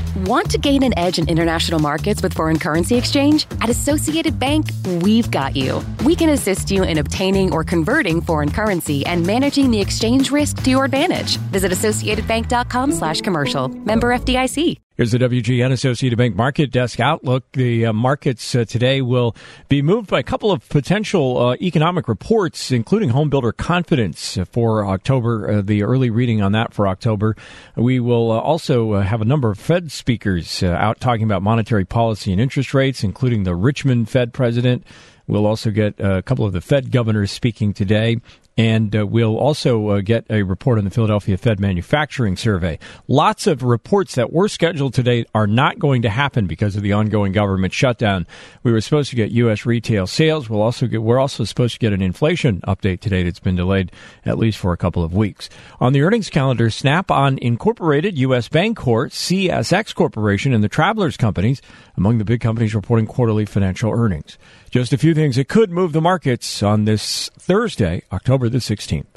Want to gain an edge in international markets with foreign currency exchange? At Associated Bank, we've got you. We can assist you in obtaining or converting foreign currency and managing the exchange risk to your advantage. Visit associatedbank.com/commercial. Member FDIC. Here's the WGN Associated Bank Market Desk Outlook. The markets today will be moved by a couple of potential economic reports, including home builder confidence for October, the early reading on that for October. We will also have a number of Fed speakers out talking about monetary policy and interest rates, including the Richmond Fed president. We'll also get a couple of the Fed governors speaking today. And we'll also get a report on the Philadelphia Fed manufacturing survey. Lots of reports that were scheduled today are not going to happen because of the ongoing government shutdown. We were supposed to get U.S. retail sales. We're also supposed to get an inflation update today that's been delayed at least for a couple of weeks. On the earnings calendar, Snap-on Incorporated, U.S. Bancorp, CSX Corporation, and the Travelers Companies among the big companies reporting quarterly financial earnings. Just a few things that could move the markets on this Thursday, October the 16th.